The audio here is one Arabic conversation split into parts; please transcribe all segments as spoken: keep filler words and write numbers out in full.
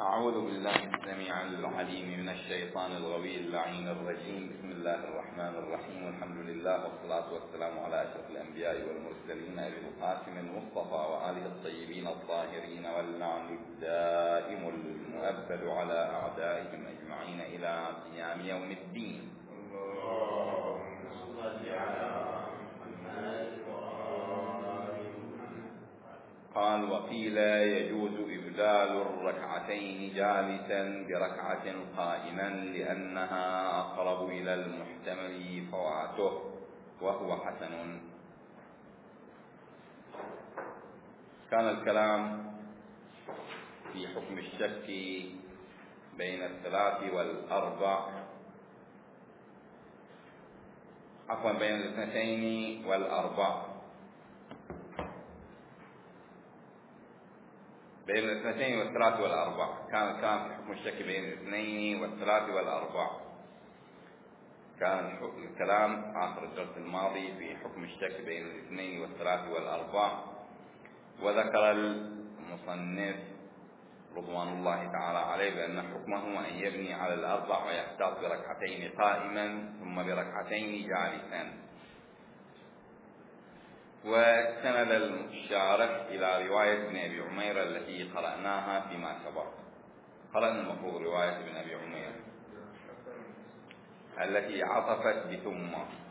أعوذ بالله السميع العليم من الشيطان الغوي اللعين الرجيم. بسم الله الرحمن الرحيم. الحمد لله والصلاة والسلام على أشرف الأنبياء والمرسلين أبي القاسم المصطفى وآله الطيبين الطاهرين، واللعن الدائم المؤبد على أعدائهم أجمعين إلى قيام يوم الدين. اللهم صل على محمد. قال: وقيل يجوز إبدال الركعتين جالسا بركعة قائما لأنها أقرب إلى المحتمل فواته، وهو حسن. كان الكلام في حكم الشك بين الثلاث والأربع، عفوا بين الاثنتين والأربع، بين الاثنتين والثلاث والأربع. كان الكلام في حكم الشك بين الاثنين والثلاث والأربع. كان الكلام آخر الدرس الماضي في حكم الشك بين الاثنين والثلاث والأربع، وذكر المصنف رضوان الله تعالى عليه بأن حكمه أن يبني على الأربع ويحتاط بركعتين قائما ثم بركعتين جالسا. واستند الشارح إلى رواية ابن أبي عمير التي قرأناها فيما سبق. قرأنا المفروض رواية ابن أبي عمير التي عطفت بثم،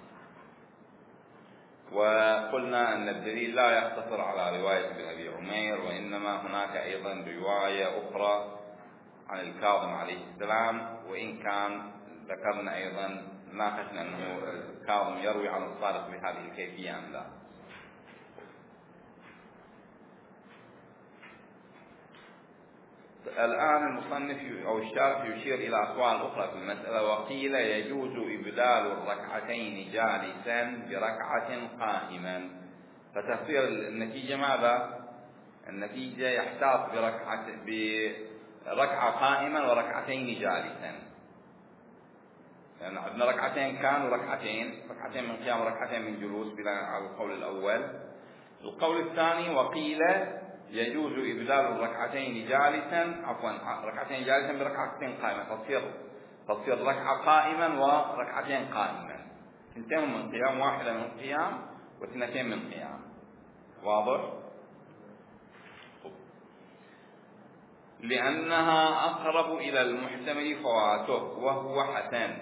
وقلنا أن الدليل لا يقتصر على رواية ابن أبي عمير، وإنما هناك أيضا رواية أخرى عن الكاظم عليه السلام، وإن كان ذكرنا أيضا ناقشنا أنه الكاظم يروي عن الصادق بهذه الكيفية أم لا. الآن المصنف أو الشارح يشير إلى أقوال أخرى في المسألة. وقيل يجوز إبدال الركعتين جالسا بركعة قائما، فتصير النتيجة ماذا؟ النتيجة يحتاط بركعة بركعة قائما وركعتين جالسا، لأن يعني عندنا ركعتين كان وركعتين، ركعتين من قيام وركعتين من جلوس بناء على القول الأول. القول الثاني: وقيل يجوز إبدال الركعتين جالسا عفوا ركعتين جالسا بركعتين قائمة، تصير تصير ركعة قائما وركعتين قائما، اثنتين من قيام، واحدة من قيام واثنتين من قيام. واضح؟ لأنها أقرب إلى المحتمل فواته، وهو حسن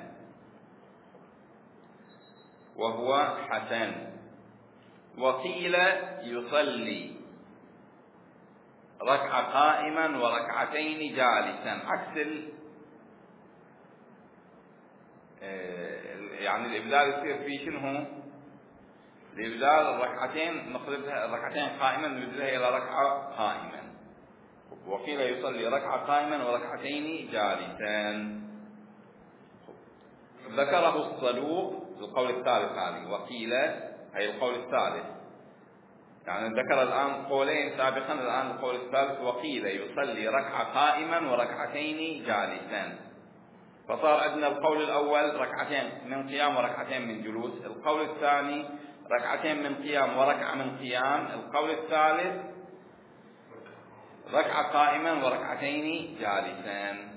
وهو حسن وقيل يصلي ركعة قائما وركعتين جالسا، عكس ال يعني الإبدال يصير في شنو؟ الإبدال الركعتين نقلبها الركعتين قائما نبدلها إلى ركعة قائما. وقيل يصلي ركعة قائما وركعتين جالسا. ذكره الصدوق القول الثالث هذه، وقيل أي القول الثالث، يعني ذكر الآن قولين سابقا، الآن القول الثالث: وقيل يصلي ركعة قائما وركعتين جالسا. فصار عندنا القول الأول ركعتين من قيام وركعتين من جلوس، القول الثاني ركعتين من قيام وركعة من قيام، القول الثالث ركعة قائما وركعتين جالسا.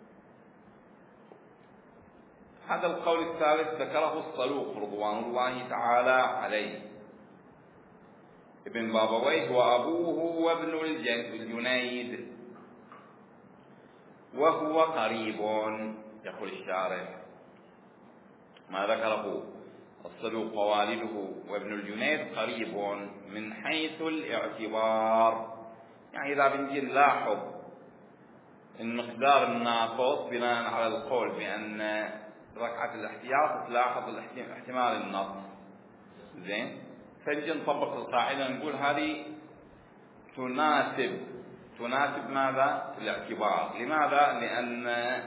هذا القول الثالث ذكره الصدوق رضوان الله تعالى عليه ابن بابويه وأبوه وابن الجنيد، وهو قريب. يقول الشارح ما ذكره الصدوق ووالده وابن الجنيد قريب من حيث الاعتبار، يعني إذا بنجي نلاحظ المقدار الناقص بناء على القول بأن ركعة الاحتياط تلاحظ احتمال النقص، زين، فنجي نطبق القاعدة نقول هذه تناسب تناسب ماذا؟ الاعتبار. لماذا؟ لأن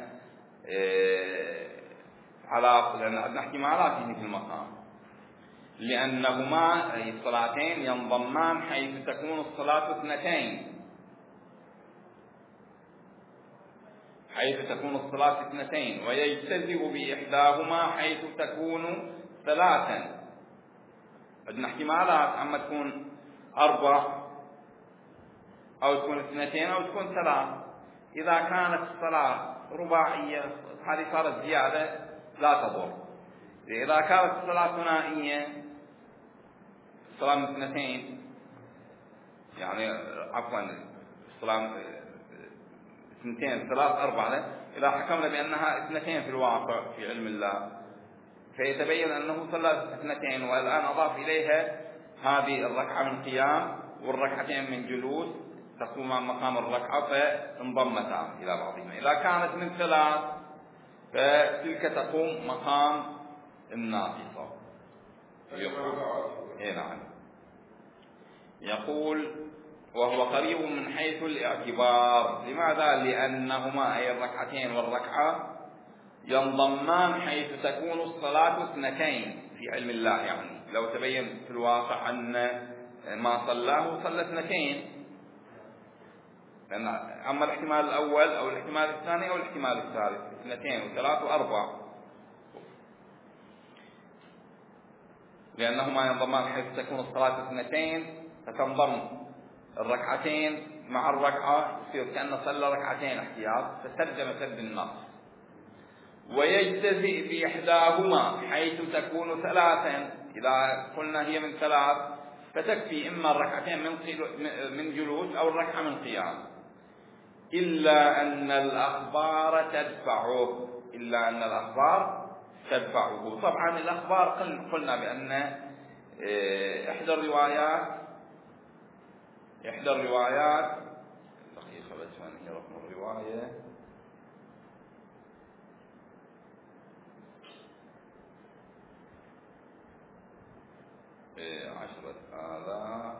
إيه على لأن عندنا احتمالات في المقام، لأنهما الصلاتين ينضمان حيث تكون الصلاة اثنتين، حيث تكون الصلاة اثنتين، ويجتزئ بإحداهما حيث تكون ثلاثا. عندنا احتمالات، أما تكون أربع أو تكون اثنتين أو تكون ثلاث. إذا كانت الصلاة رباعية هذه صارت زيادة لا تضر. إذا كانت الصلاة ثنائية، الصلاة من اثنتين، يعني عفوا الصلاة اثنتين ثلاث أربعة، إذا حكمنا بأنها اثنتين في الواقع في علم الله، فيتبين أنه صلى اثنتين والآن أضاف إليها هذه الركعة من قيام والركعتين من جلوس تقوم مقام الركعة فانضمتا إلى بعضهما. إذا كانت من ثلاث فتلك تقوم مقام الناقصة. يقول إيه نعم. يقول وهو قريب من حيث الاعتبار. لماذا؟ لأنهما أي الركعتين والركعة ينضمان حيث تكون الصلاة اثنتين في علم الله. يعني لو تبين في الواقع أن ما صلاه صلى اثنتين، لأن أما الاحتمال الأول أو الاحتمال الثاني أو الاحتمال الثالث اثنتين وثلاث وأربع، لأنهما ينضمان حيث تكون الصلاة اثنتين فتنضم الركعتين مع الركعة يصير كأنه صلى ركعتين احتياط فسد مسد النقص. ويجتزئ بإحداهما حيث تكون ثلاثا. إذا قلنا هي من ثلاث فتكفي إما الركعتين من من جلوس أو الركعة من قيام، إلا أن الأخبار تدفعه. إلا أن الأخبار تدفعه. طبعا الأخبار قلنا بأن إحدى الروايات إحدى الروايات دقيقة بس هي رقم الرواية عشرة آلاف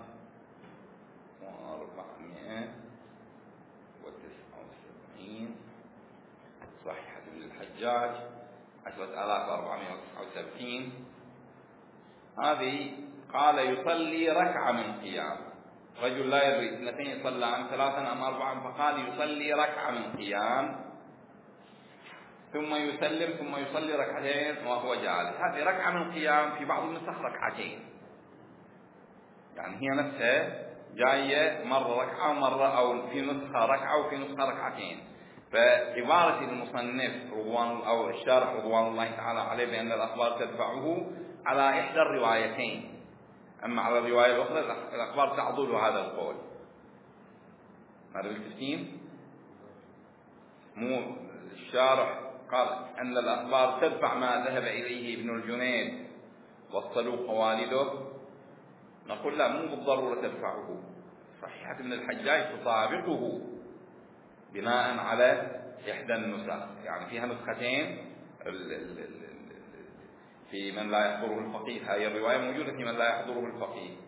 وأربعمائة وتسعة وسبعين صحيحة ابن الحجاج عشرة آلاف وأربعمائة وتسعة وسبعين. هذه قال يصلي ركعة من قيام. رجل لا يدري اثنتين صلى عن ثلاثا أم أربعا، فقال يصلي ركعة من قيام ثم يسلم ثم يصلي ركعتين وهو جالس. هذه ركعة من قيام في بعض النسخ ركعتين، يعني هي نفسها جاية مرة ركعة ومرة أو في نسخة ركعة وفي نسخة ركعتين. فعبارة المصنف رضوان أو الشارح رضوان الله تعالى عليه بأن الأخبار تدفعه على إحدى الروايتين، أما على الرواية الأخرى الأخبار تعضل هذا القول. هذا بالتفهيم. مو الشارح قال أن الأخبار تدفع ما ذهب إليه ابن الجنيد والصلوق والده، نقول لا، مو بالضرورة تدفعه. صحيحة ابن الحجاج تطابقه بناء على إحدى النسخ، يعني فيها نسختين في من لا يحضره الفقيه. هذه الرواية موجودة في من لا يحضره الفقيه.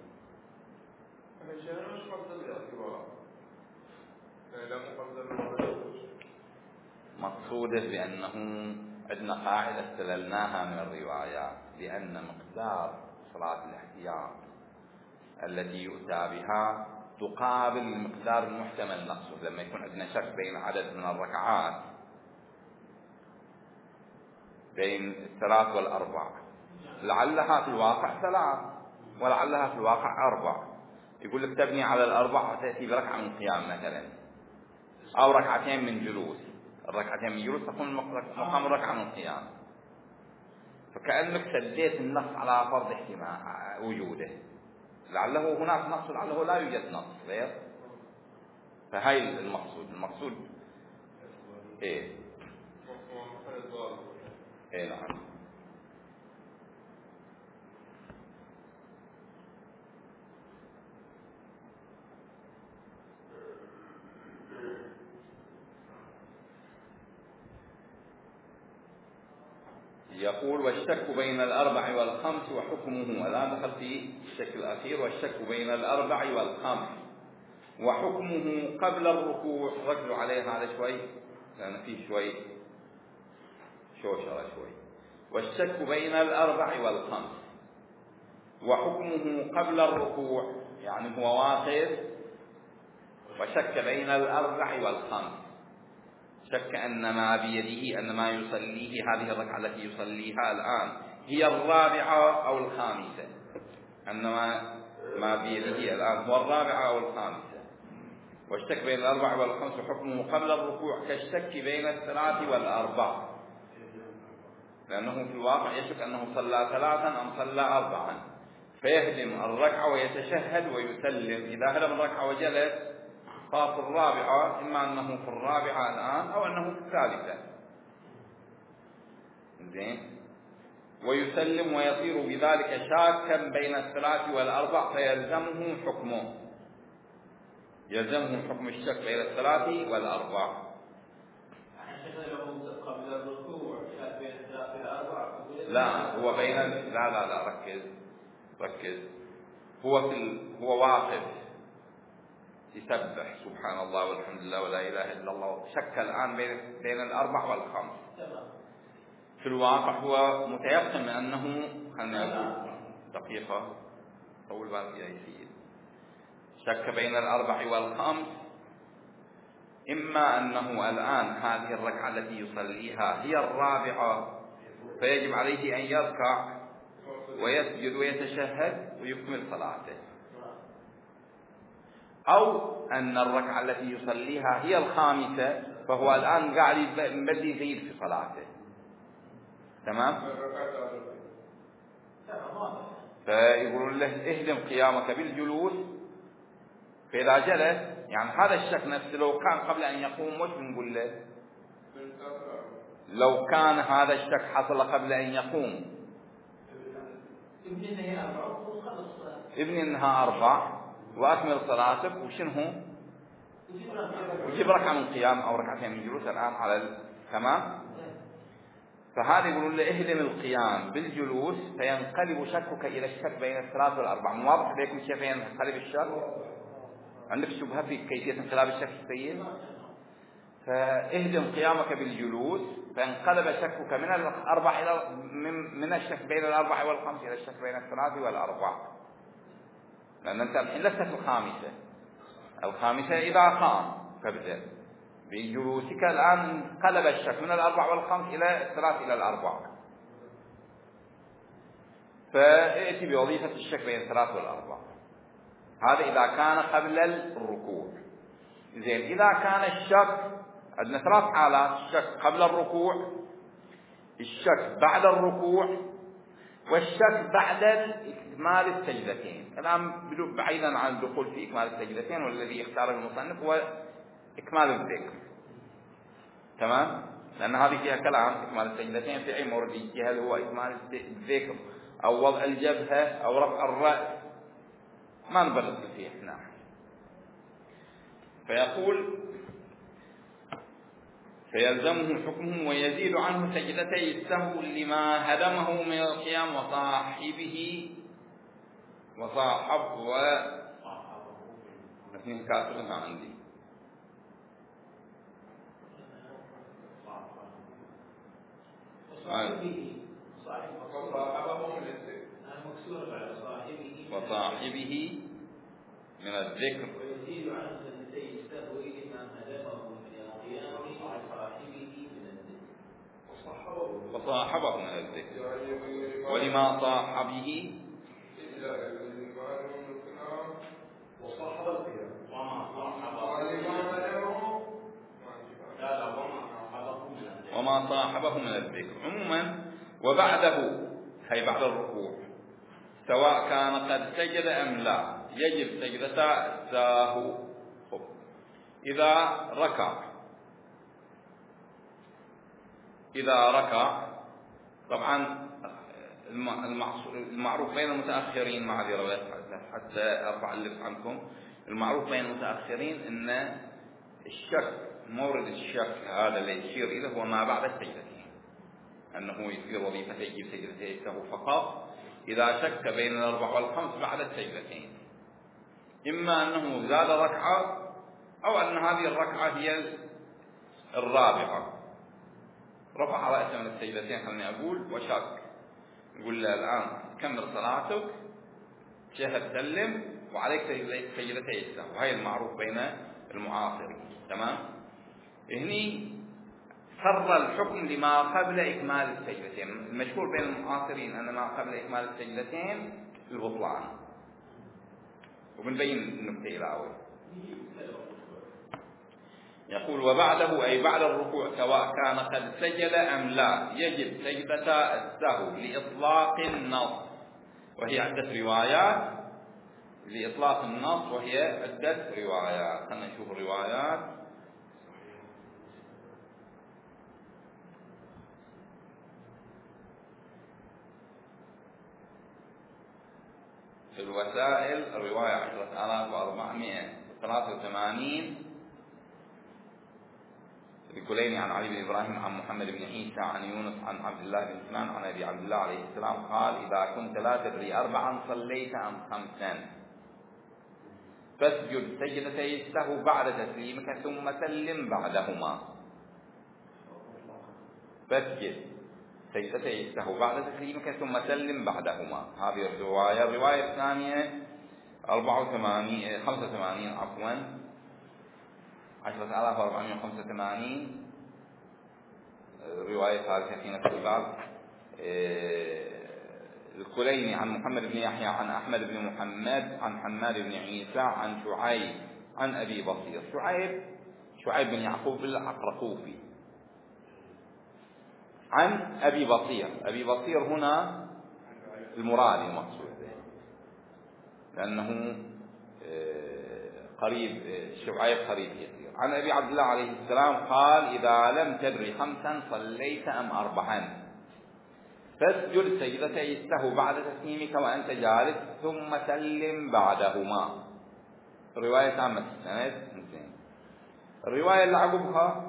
مقصوده بأنه عندنا قاعدة استدلناها من الروايات بأن مقدار صلاة الاحتياط التي يؤتى بها تقابل المقدار المحتمل نقصه. لما يكون عندنا شك بين عدد من الركعات بين الثلاث والأربع، لعلها في الواقع ثلاث ولعلها في الواقع أربع، يقول لك تبني على الأربع وتأتي بركعة من قيام مثلا أو ركعتين من جلوس. الركعتين من جلوس تكون مقام ركعة من قيام، فكأنك سديت النص على فرض احتمال وجوده، لعله هناك نقص لعله لا يوجد نقص غير. فهاي المقصود. المقصود ايه ايه نعم. يقول والشك بين الأربع والخمس وحكمه. الآن دخل في الشك الأخير، والشك بين الأربع والخمس وحكمه قبل الركوع. ركزوا عليه هذا شوي لأن فيه شوي شوشرة شوي. والشك بين الأربع والخمس وحكمه قبل الركوع، يعني هو واقف وشك بين الأربع والخمس، شك أن ما بيده أن ما يصليه هذه الركعة التي يصليها الآن هي الرابعة أو الخامسة، أن ما ما بيده الآن هو الرابعة أو الخامسة. والشك بين الأربع والخمس حكمه قبل الركوع كالشك بين الثلاث والأربع، لأنه في الواقع يشك أنه صلى ثلاثا أم صلى أربعا، فيهدم الركعة ويتشهد ويسلم. إذا هدم الركعة وجلس صار الرابعة، إما أنه في الرابعة الآن أو أنه في الثالثة، زين، ويسلم ويصير بذلك شاكا بين الثلاث والأربع، فيلزمه حكمه، يلزمه حكم الشك بين الثلاث والأربع. قبل الركوع شك بين الثلاث والأربع، لا هو بين لا لا لا ركز ركز هو في ال... هو واقف يسبح سبحان الله والحمد لله ولا إله إلا الله، شك الآن بين بين الأربع والخمس. في الواقع هو متيقن من أنه، خلنا نقول دقيقة طول بالك يا سيدي، شك بين الأربع والخمس، إما أنه الآن هذه الركعة التي يصليها هي الرابعة فيجب عليه أن يركع ويسجد ويتشهد ويكمل صلاته، أو أن الركعة التي يصليها هي الخامسة فهو الآن قاعد يبدي يزيد في صلاته. تمام؟ فيقولون له اهدم قيامك بالجلوس، فإذا جلس يعني هذا الشك نفسه لو كان قبل أن يقوم وش بنقول له؟ لو كان هذا الشك حصل قبل أن يقوم، ابني إنها أربع وأكمل صلاتك وشنه وجيب ركعة من قيام أو ركعتين من جلوس الآن على ال... تمام. فهذا يقولون له اهدم القيام بالجلوس فينقلب شكك إلى الشك بين الثلاث والأربع. واضح لكم كيف ينقلب الشك؟ عندك شبهة في كيفية انقلاب الشك السيد؟ فاهدم قيامك بالجلوس فانقلب شكك من الأربع إلى من الشك بين الأربع والخمس إلى الشك بين الثلاث والأربع، لأن أنت الحين لست في الخامسة. الخامسة إذا قام فابدأ بجلوسك الآن انقلب الشك من الأربع والخمس إلى الثلاث إلى الأربع، فائتي بوظيفة الشك بين الثلاث والأربع. هذا إذا كان قبل الركوع. زين، إذا كان الشك عندنا ثلاث حالات: الشك قبل الركوع، الشك بعد الركوع، والشك بعد إكمال السجدتين. الآن بعيدا عن الدخول في إكمال السجدتين، والذي اختاره المصنف هو إكمال الذكر. تمام؟ لأن هذه فيها كلام. إكمال السجدتين في أي مورد يجي، هل هو إكمال الذكر أو وضع الجبهة أو رفع الرأس، ما نبرد فيه احنا. فيقول فيلزمه حكمه ويزيد عنه سجدتي السهو لما هدمه من القيام وصاحبه وصاحب و اثنين كاتبها عندي وصاحبه من الذكر ويزيد عنه سجدتي السهو لما هدمه من القيام وصاحبه من الذكر وصاحبه من الذكر ولما صاحبه وصاحب القيام وما صاحبه من الذكر عموما. وبعده هي بعد الركوع سواء كان قد سجد أم لا يجب سجدتا الساهو. إذا ركع إذا ركع طبعا المعروف بين المتأخرين، معذرة حتى أرفع اللبس عنكم، المعروف بين المتأخرين أن الشك مورد الشك هذا اللي يشير إليه هو ما بعد السجدتين، أنه يصير وظيفة يجيب سجدتين السهو فقط إذا شك بين الأربع والخمس بعد السجدتين، إما أنه زاد ركعة أو أن هذه الركعة هي الرابعة، رفع رأسه من السجدتين خلني أقول وشك، يقول له الآن كمل صلاتك شهد سلم وعليك سجدتي السهو، وهي المعروف بين المعاصرين. تمام؟ هني صر الحكم لما قبل إكمال السجدتين. المشهور بين المعاصرين أن ما قبل إكمال السجدتين البطلان، وبنبين النكتة إلى أول. يقول وبعده أي بعد الركوع سواء كان قد سجد أم لا يجب سجدة السهو لإطلاق النص، وهي عدة روايات لإطلاق النص وهي عدة روايات. خلنا نشوف الروايات. في الوسائل الرواية عشرة آلاف وأربعمائة وثلاثة وثمانين الكليني عن علي بن إبراهيم عن محمد بن عيسى عن يونس عن عبد الله بن سنان عن أبي عبد الله عليه السلام قال إذا كنت لا تدري أربعا صليت أم خمسا فاسجد سجدتي السهو بعد تسليمك ثم سلم بعدهما. فاسجد سجدتي السهو بعد تسليمك ثم سلم بعدهما. هذه الرواية. الرواية الثانية أربعة وثمانين خمسة وثمانين عفوا عشرة آلاف وأربعمائة وخمسة وثمانين رواية ثالثة في نفس الباب الكليني عن محمد بن يحيى عن أحمد بن محمد عن حماد بن عيسى عن شعيب عن أبي بصير. شعيب شعيب بن يعقوب العقرقوفي عن أبي بصير. أبي بصير هنا المرادي المقصود لأنه قريب شعيب قريب يسير. عن أبي عبد الله عليه السلام قال إذا لم تدري خمسا صليت أم أربعا فاسجد سجدتي السهو بعد تسليمك وأنت جالس ثم سلم بعدهما. رواية عامة السند. الرواية اللي عقبها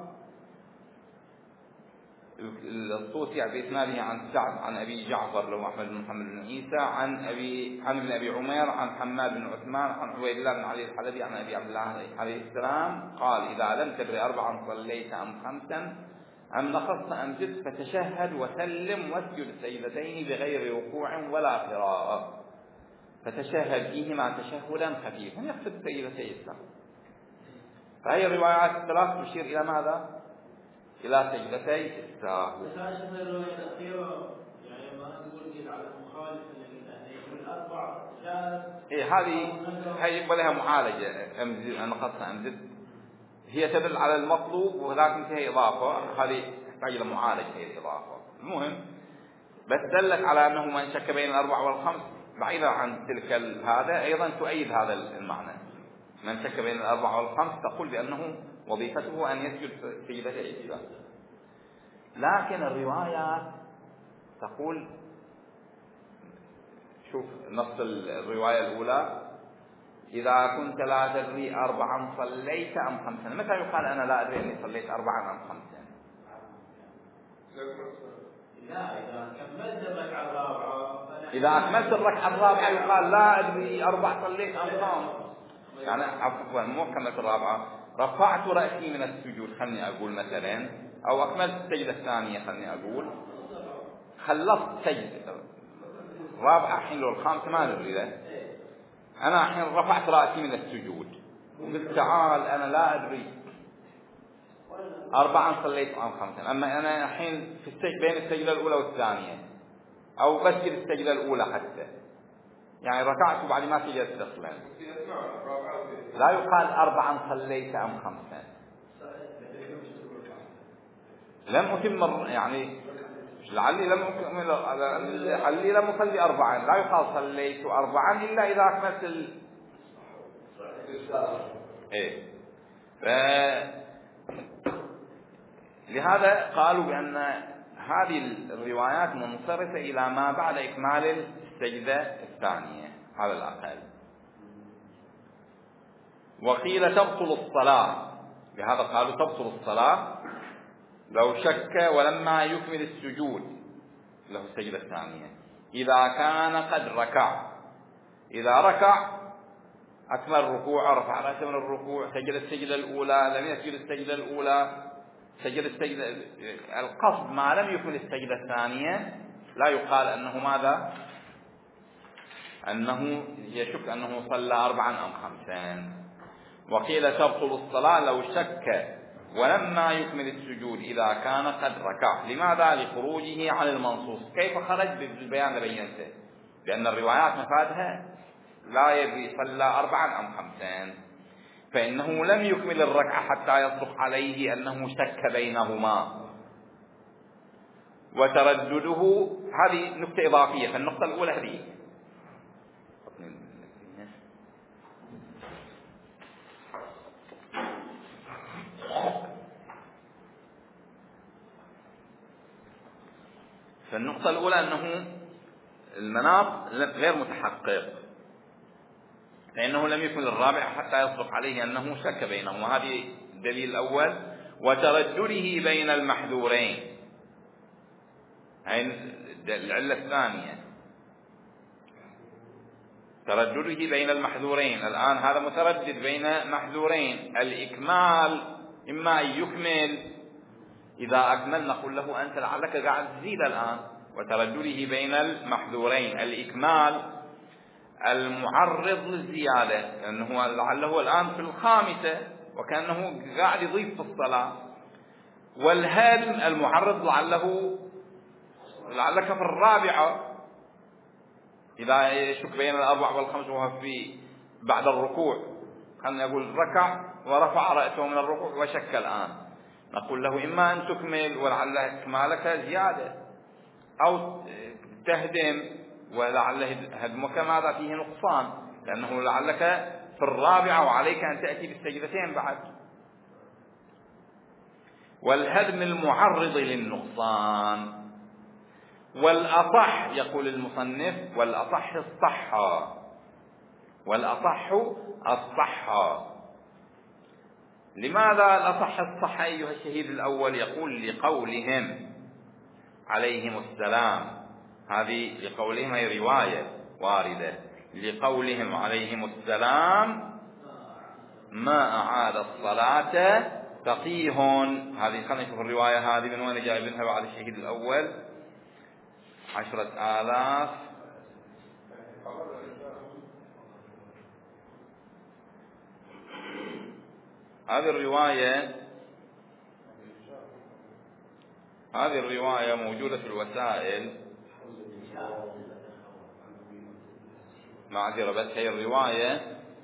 الطوسي بإسناده عن سعد عن أبي جعفر له أحمد بن محمد بن عيسى عن أبي عن ابن أبي عمير عن حماد بن عثمان عن عبيد الله بن علي الحلبي عن أبي عبد الله عليه السلام قال إذا لم تدري أربعا صليت أم خمسا أم نقصت أم زدت فتشهد وسلم واسجد السجدتين بغير ركوع ولا قراءة فتشهد فيهما تشهدا خفيفا يقصد سجدتي السهو. فهي الروايات الثلاث تشير إلى ماذا؟ إلى سجدتي السهو. بس عشان الرواية الأخيرة يعني ما نقول كذا على المخالف يعني يقول أربع جالس. إيه هذه هي لها معالجة أمزد نقصت أمزد هي تدل على المطلوب ولكن هي إضافة هذه تحتاج إلى معالجة هي الإضافة. المهم بس دلت على أنه من شك بين الأربع والخمس بعيدا عن تلك هذا أيضا تؤيد هذا المعنى. من شك بين الأربع والخمس تقول بأنه وظيفته أن يسجد سجدتي السهو. لكن الروايات تقول شوف نص الرواية الأولى إذا كنت لا تدري أربعا صليت أم خمسا. متى يقال أنا لا أدري أني صليت أربعا أم خمسا؟ لا إذا كملت الركعة الرابعة. إذا أكملت الركعة الرابعة يقال لا أدري أربع صليت أم خمس. يعني عفوا مو كملت الرابعة رفعت رأسي من السجود خلني أقول مثلا أو أكملت السجدة الثانية خلني أقول خلصت سجدة رابعة حين لو الخامسة ما ندري له أنا حين رفعت رأسي من السجود وقلت تعال أنا لا أدري أربعا صليت أم خمسا. أما أنا حين في السجد بين السجدة الأولى والثانية أو بسجد السجدة الأولى حتى يعني ركعت وبعد ما سجدت أصلا لا يقال أربعا صليت أم خمسا. لم أتم يعني لعلي لم أكمل لعلي لم أصلي أربعا لا يقال صليت أربعا إلا إذا أكملت ال... إيه ف... لهذا قالوا بأن هذه الروايات منصرفة إلى ما بعد إكمال السجدة الثانية على الأقل. وقيل تبطل الصلاة لهذا قالوا تبطل الصلاة لو شك ولما يكمل السجود له السجدة الثانية إذا كان قد ركع. إذا ركع أكمل ركوع رفع رأسه من الركوع سجد السجدة الأولى لم يسجد السجدة الأولى سجد السجدة القصد ما لم يكمل السجدة الثانية لا يقال أنه ماذا أنه يشك أنه صلى أربعا أم خمسا. وقيل تبطل الصلاة لو شك ولما يكمل السجود إذا كان قد ركع. لماذا؟ لخروجه عن المنصوص. كيف خرج؟ بالبيان بينته لأن الروايات مفادها لا يدري صلى أربعا أم خمسا. فإنه لم يكمل الركعة حتى يصدق عليه أنه شك بينهما. وتردده هذه نقطة إضافية. فالنقطة الأولى هذه فالنقطة الأولى أنه المناط غير متحقق، فإنه لم يكن الرابع حتى يصدق عليه أنه شك بينهما. هذه الدليل الأول. وتردده بين المحذورين، هذه العلة الثانية، تردده بين المحذورين. الآن هذا متردد بين محذورين، الإكمال إما أن يكمل، إذا أكمل نقول له أنت لعلك قاعد تزيد الآن. وتردده بين المحذورين، الإكمال المعرض للزيادة، لأنه لعله الآن في الخامسة وكأنه قاعد يضيف في الصلاة. والهدم المعرض لعله لعلك في الرابعة، إذا يشك بين الأربع والخمس وهو في بعد الركوع، خلنا نقول ركع ورفع رأسه من الركوع وشك الآن، نقول له إما أن تكمل ولعل إكمالك زيادة، أو تهدم ولعل هدمك ماذا فيه نقصان، لأنه لعلك في الرابعة وعليك أن تأتي بالسجدتين بعد. والهدم المعرض للنقصان. والأصح يقول المصنف والأصح الصحة، والأصح الصحة. لماذا الأصح الصحة أيها الشهيد الأول؟ يقول لقولهم عليهم السلام، هذه لقولهم هي رواية واردة، لقولهم عليهم السلام ما أعاد الصلاة فقيه. هذه خلينا نشوف الرواية هذه من وين جايبينها بعد الشهيد الأول. عشرة آلاف هذه الرواية هذه الرواية موجودة في الوسائل، معذرة بس هي الرواية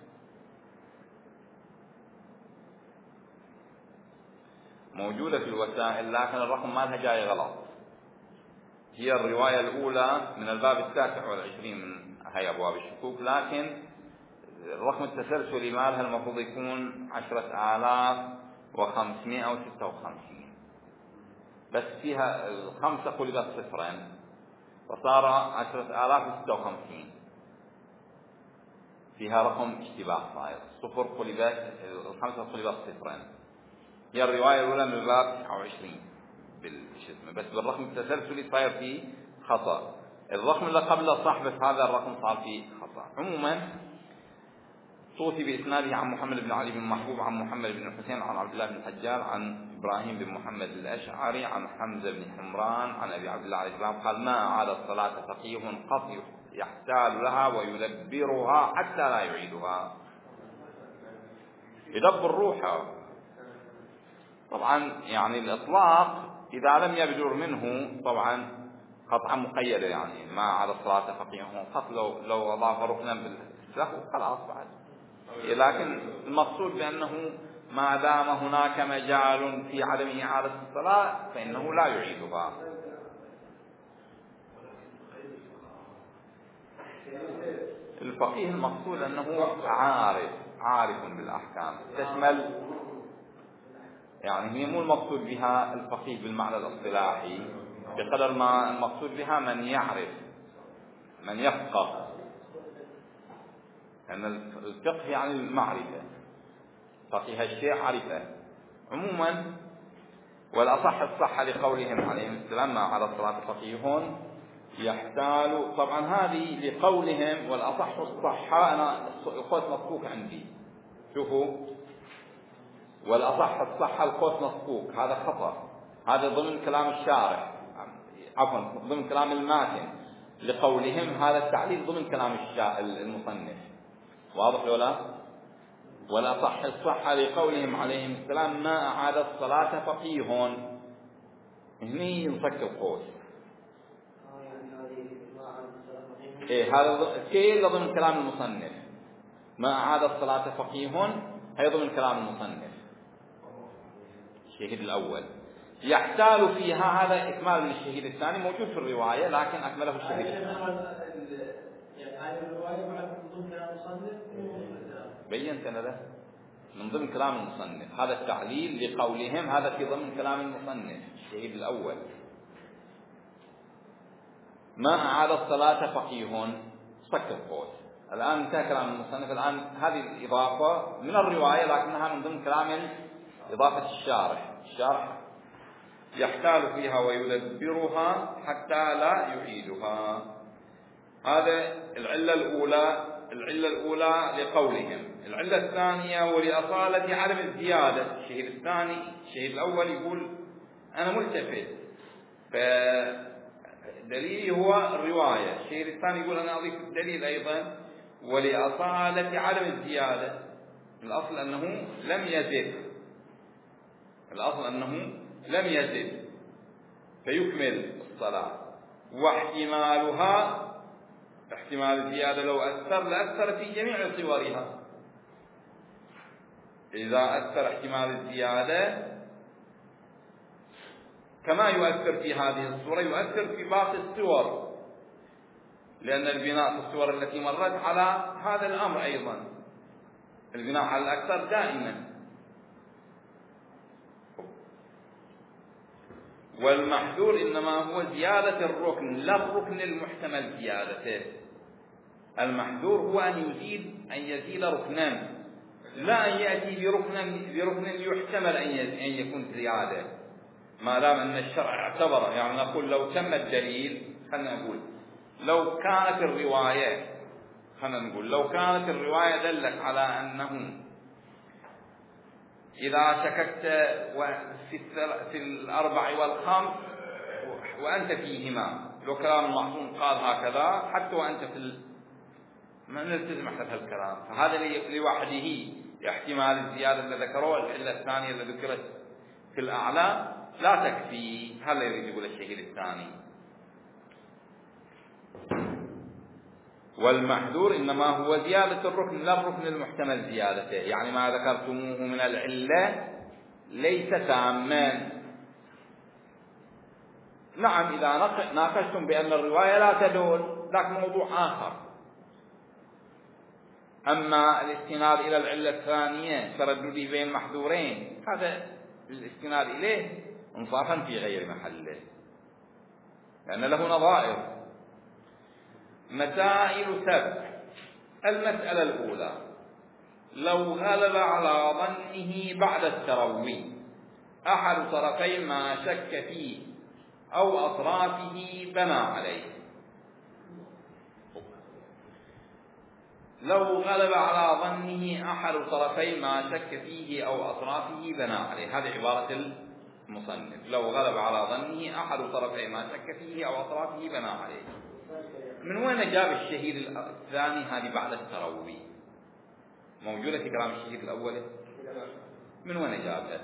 موجودة في الوسائل، لكن الرقم مالها جاي غلط. هي الرواية الأولى من الباب التاسع والعشرين من هي أبواب الشكوك، لكن الرقم التسلسلي مالها المفروض يكون عشرة آلاف وخمسمائة وستة وخمسين، بس فيها الخمسة قلبت صفرين فصار عشرة آلاف وستة وخمسين، فيها رقم اشتباه صاير، صفر قلبت الخمسة قلبت صفرين. هي الرواية الأولى من الباب تسعة وعشرين بالشسمة، بس بالرقم التسلسلي صاير فيه خطأ. الرقم اللي قبله صح، بس هذا الرقم صار فيه خطأ. عموما صوتي بإسناده عن محمد بن علي بن محبوب عن محمد بن الحسين عن عبد الله بن الحجار عن إبراهيم بن محمد الأشعري عن حمزة بن حمران عن أبي عبد الله عليه السلام قال ما أعاد الصلاة فقيه قط يحتال لها ويدبرها حتى لا يعيدها. يدبر روحه طبعا، يعني الإطلاق إذا لم يبدر منه طبعا قطعا مقيدة، يعني ما أعاد الصلاة فقيه قط لو لو أضاف ركنا بالسهو خلاص بعد. لكن المقصود بأنه ما دام هناك مجال في عدم إعادة الصلاة فإنه لا يعيدها. الفقيه المقصود أنه عارف عارف بالأحكام، تشمل يعني هي مو المقصود بها الفقيه بالمعنى الاصطلاحي بقدر ما المقصود بها من يعرف من يفقه، لأن يعني الفقه يعني المعرفة، فقيه الشيء عرفه. عموما والأصح الصحة لقولهم عليهم السلام ما على الصلاة فقيه يحتال. طبعا هذه لقولهم والأصح الصحة، أنا القوس مصفوك عندي، شوفوا والأصح الصحة القوس مصفوك، هذا خطأ، هذا ضمن كلام الشارح، عفوا ضمن كلام الماتن. لقولهم هذا التعليل ضمن كلام المصنف، واضح ولا؟ والأصح الصحة لقولهم عليهم السلام ما أعاد الصلاة فقيه، هني ينفك القوس. إيه هذا كيل ضمن كلام المصنف ما أعاد الصلاة فقيه هذا من كلام المصنف. الشهيد الأول يحتال فيها، هذا إكمال من الشهيد الثاني موجود في الرواية لكن أكمله الشهيد الثاني. بينت أنا له من ضمن كلام المصنف، هذا التعليل لقولهم هذا في ضمن كلام المصنف. الشهيد الأول ما أعاد الصلاة فقيه صك القوس. الآن انتهى كلام المصنف، الآن هذه الإضافة من الرواية لكنها من ضمن كلام إضافة الشارح. الشارح يحتال فيها ويدبرها حتى لا يعيدها. هذا العلة الأولى. العلة الأولى لقولهم. العلة الثانية ولأصالة عدم الزيادة. الشهيد الثاني الشهيد الأول يقول أنا ملتفت، فدليلي هو الرواية. الشهيد الثاني يقول أنا أضيف الدليل أيضا ولأصالة عدم الزيادة. الأصل أنه لم يزد، الأصل أنه لم يزد فيكمل الصلاة. واحتمالها احتمال الزيادة لو أثر لأثر في جميع صورها. إذا أثر احتمال الزيادة كما يؤثر في هذه الصورة يؤثر في باقي الصور، لأن البناء في الصور التي مرت على هذا الأمر أيضا، البناء على الأكثر دائما. والمحذور إنما هو زيادة الركن لا الركن المحتمل زيادته. المحذور هو أن يزيد أن يزيد ركنا، لا أن يأتي بركن بركن يحتمل أن يكون زيادة، ما دام أن الشرع اعتبره. يعني نقول لو تم الدليل، خلنا نقول لو كانت الرواية خلنا نقول لو كانت الرواية دلت على أنه إذا شككت في الأربع والخمس وأنت فيهما، لو كلام المعصوم قال هكذا حتى وأنت في ال... ما نلتزم حتى الكلام، فهذا لوحده احتمال الزيادة اللي ذكروه. العلة الثانية اللي ذكرت في الأعلى لا تكفي. هذا يريد يقول الشهيد الثاني. والمحذور إنما هو زيادة الركن لا الركن المحتمل زيادته. يعني ما ذكرتموه من العلة ليس تاما. نعم إذا ناقشتم بأن الرواية لا تدل ذاك موضوع آخر. أما الاستناد إلى العلة الثانية ترددي بين محذورين، هذا الاستناد إليه انصافا في غير محله لأن له نظائر. مسائل سبع. المسألة الأولى لو غلب على ظنه بعد التروي أحد طرفي ما شك فيه أو أطرافه بنى عليه. لو غلب على ظنه أحد طرفي ما شك فيه أو أطرافه بنى عليه. هذه عبارة المصنف. لو غلب على ظنه أحد طرفي ما شك فيه أو أطرافه بنى عليه. من وين جاب الشهيد الثاني هذه بعد التروي؟ موجودة في كلام الشهيد الأول؟ من وين جابها؟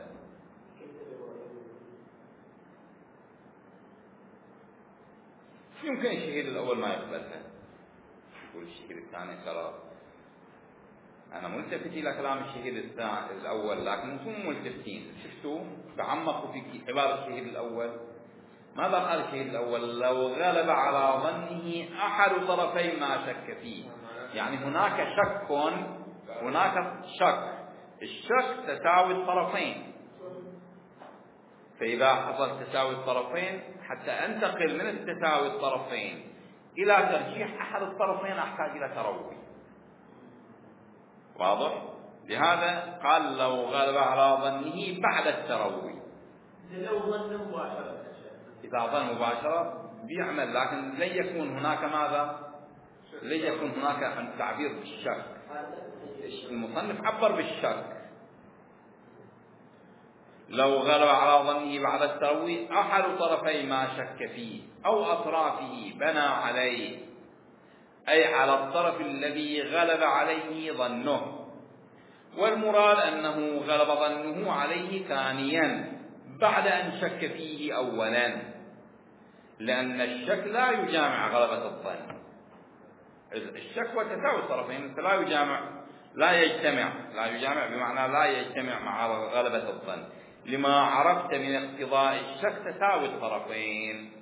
يمكن الشهيد الأول ما يقبلها، يقول الشهيد الثاني ترى أنا ملتفت إلى كلام الشهيد الأول لكن هم ملتفتين. شفتوا تعمقوا في عبارة الشهيد الأول. ماذا قال الشهيد الأول؟ لو غلب على ظنه أحد طرفي ما شك فيه. يعني هناك شك، هناك شك، الشك تساوي الطرفين. فإذا حصل تساوي الطرفين حتى أنتقل من التساوي الطرفين إلى ترجيح أحد الطرفين أحتاج إلى تروي. واضح؟ لهذا قال لو غلب على ظنه بعد التروي. لو ظن مباشرة، إذا ظن مباشرة بيعمل، لكن لن يكون هناك ماذا؟ لن يكون هناك تعبير بالشك. المصنف عبر بالشك. لو غلب على ظنه بعد التروي أحد طرفي ما شك فيه أو أطرافه بنى عليه، أي على الطرف الذي غلب عليه ظنه. والمراد أنه غلب ظنه عليه ثانيا بعد أن شك فيه أولا، لأن الشك لا يجامع غلبة الظن. الشك وتساوي الطرفين لا يجامع لا يجتمع، لا يجامع بمعنى لا يجتمع مع غلبة الظن، لما عرفت من اقتضاء الشك تساوي الطرفين،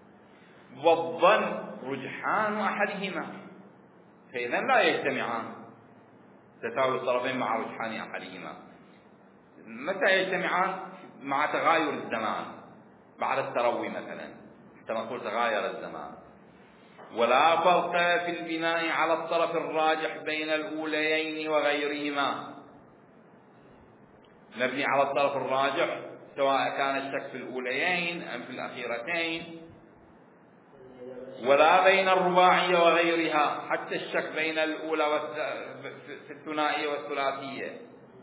والظن رجحان أحدهما، فإذا لا يجتمعان، تساوي الطرفين مع رجحان أحدهما. متى يجتمعان؟ مع تغاير الزمان بعد التروي مثلا، حتى نقول تغاير الزمان. ولا فرق في البناء على الطرف الراجح بين الأوليين وغيرهما، نبني على الطرف الراجح سواء كان الشك في الأوليين أم في الأخيرتين، ولا بين الرباعية وغيرها، حتى الشك بين الأولى في الثنائية والثلاثية.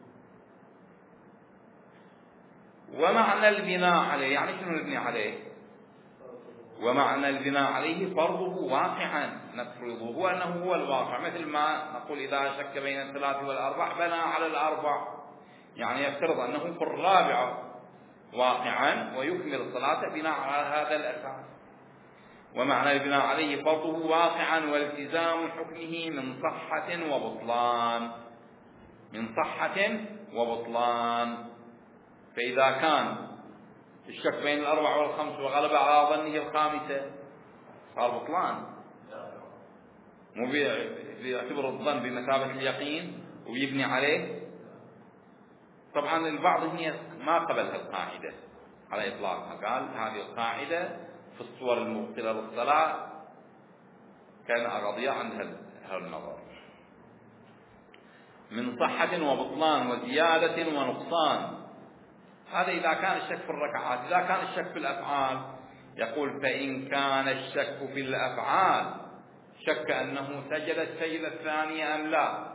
ومعنى البناء عليه، يعني شنو نبني عليه؟ ومعنى البناء عليه فرضه واقعا، نفرضه أنه هو الواقع، مثل ما نقول إذا شك بين الثلاث والأربع بنى على الأربع، يعني يفترض أنه في الرابعة واقعا ويكمل الصلاة بناء على هذا الأساس. ومعنى البناء عليه فرضه واقعا والتزام حكمه من صحة وبطلان، من صحة وبطلان. فإذا كان الشك بين الأربع والخمس وغلب على ظنه الخامسة صار بطلان، مو بيعتبر الظن بمثابة اليقين ويبني عليه. طبعا البعض هي ما قبل هالقاعدة على إطلاقها، قال هذه القاعدة في الصور المبطلة للصلاة كان أغضياء عن هالنظر، من صحة وبطلان وزيادة ونقصان. هذا إذا كان الشك في الركعات. إذا كان الشك في الأفعال يقول فإن كان الشك في الأفعال شك أنه سجد السجدة الثانية أم لا،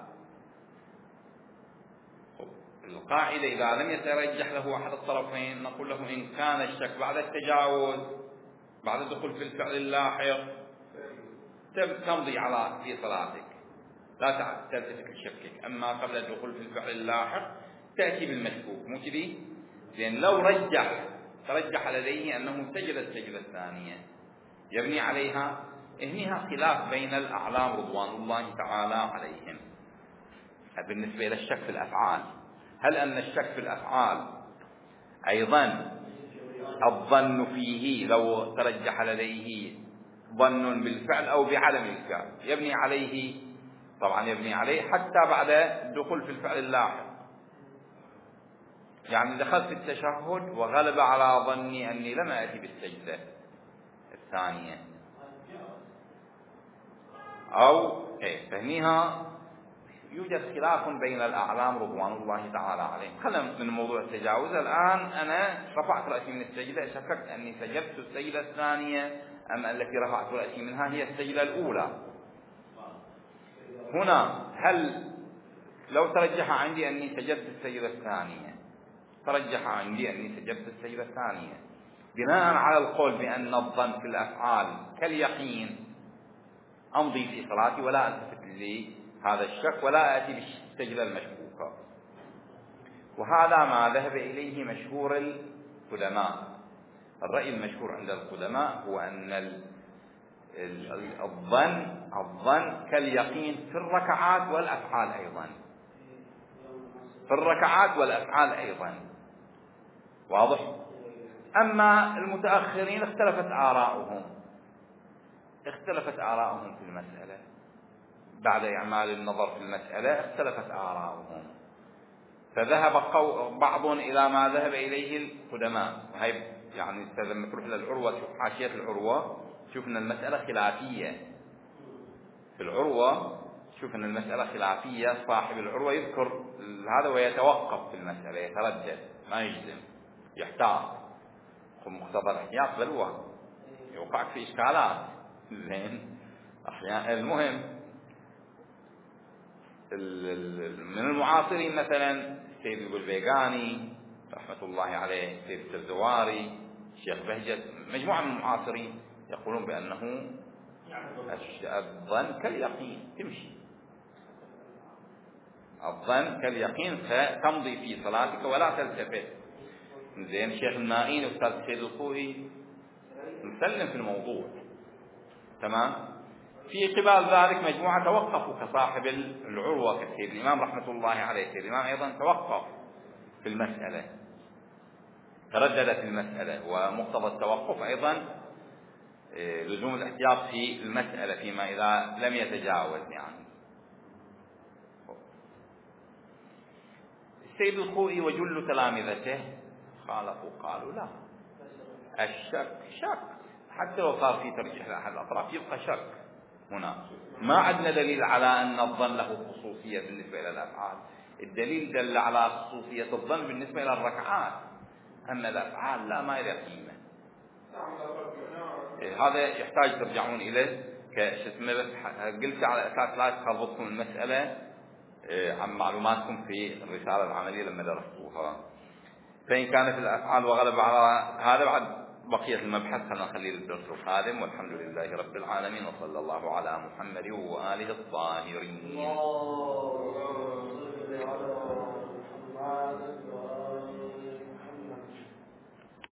القاعدة إذا لم يترجح له أحد الطرفين نقول له إن كان الشك بعد التجاوز بعد الدخول في الفعل اللاحق تمضي على في صلاتك، لا تلتفت لشكك. أما قبل الدخول في الفعل اللاحق تأتي بالمشكوك، مو كذي؟ لأن لو رجح ترجح لديه أنه سجد السجدة الثانية يبني عليها، هنا خلاف بين الأعلام رضوان الله تعالى عليهم بالنسبة إلى الشك في الأفعال. هل أن الشك في الأفعال أيضا الظن فيه لو ترجح لديه ظن بالفعل أو بعدم الفعل يبني عليه؟ طبعا يبني عليه حتى بعد الدخول في الفعل اللاحق. يعني دخلت في التشهد وغلب على ظني أني لم أتي بالسجدة الثانية أو إيه، فهنيها يوجد خلاف بين الأعلام رضوان الله تعالى عليهم. خلنا من موضوع التجاوز. الآن أنا رفعت رأسي من السجدة، شككت أني سجدت السجدة الثانية أم التي رفعت رأسي منها هي السجدة الأولى. هنا هل لو ترجح عندي أني سجدت السجدة الثانية، ترجح عندي أني سجدت السجدة الثانية بناء على القول بأن الظن في الأفعال كاليقين، أمضي في صلاتي ولا ألتفت لي هذا الشك ولا أتي بالسجدة المشكوكة. وهذا ما ذهب إليه مشهور القدماء. الرأي المشهور عند القدماء هو أن الظن الظن كاليقين في الركعات والأفعال أيضا، في الركعات والأفعال أيضا، واضح؟ أما المتأخرين اختلفت آراؤهم اختلفت آراؤهم في المسألة بعد إعمال النظر في المسألة، اختلفت آراؤهم، فذهب بعض إلى ما ذهب إليه القدماء. وهي يعني لما تروح للعروة شوف حاشية العروة شوف أن المسألة خلافية في العروة، شوف أن المسألة خلافية. صاحب العروة يذكر هذا ويتوقف في المسألة، يتردد ما يجزم، يحتاط، مقتضى الاحتياط بل هو يوقعك في إشكالات زين أحيانا. المهم من المعاصرين مثلا السيد البلبيغاني رحمة الله عليه، السيد الترزواري، الشيخ بهجت، مجموعة من المعاصرين يقولون بأنه الظن كاليقين، تمشي الظن كاليقين فتمضي في صلاتك ولا تلتفت. زين الشيخ النائين والأستاذ السيد الخوئي مسلم في الموضوع تمام. في قبال ذلك مجموعة توقفوا كصاحب العروة كثير الإمام رحمة الله عليه. الإمام أيضا توقف في المسألة، تردد في المسألة، ومقتضى التوقف أيضا لزوم الاحتياط في المسألة فيما إذا لم يتجاوز. يعني السيد الخوئي وجل تلامذته خالفوا، قالوا لا، الشك شك حتى لو صار في ترجيح لأحد الأطراف يبقى شك. هنا ما عندنا دليل على أن الظن له خصوصية بالنسبة إلى الأفعال، الدليل دل على خصوصية الظن بالنسبة إلى الركعات، أما الأفعال لا، ما إلى قيمة. هذا يحتاج ترجعون إليه كشسمه، بس قلت على أساس لا تخربطكم المسألة عن معلوماتكم في الرسالة العملية لما درستوها. فإن كانت الأفعال وغلب على هذا بعد بقية المبحث خلنا نخليه للدرس القادم، والحمد لله رب العالمين، وصلى الله على محمد وآله الطاهرين.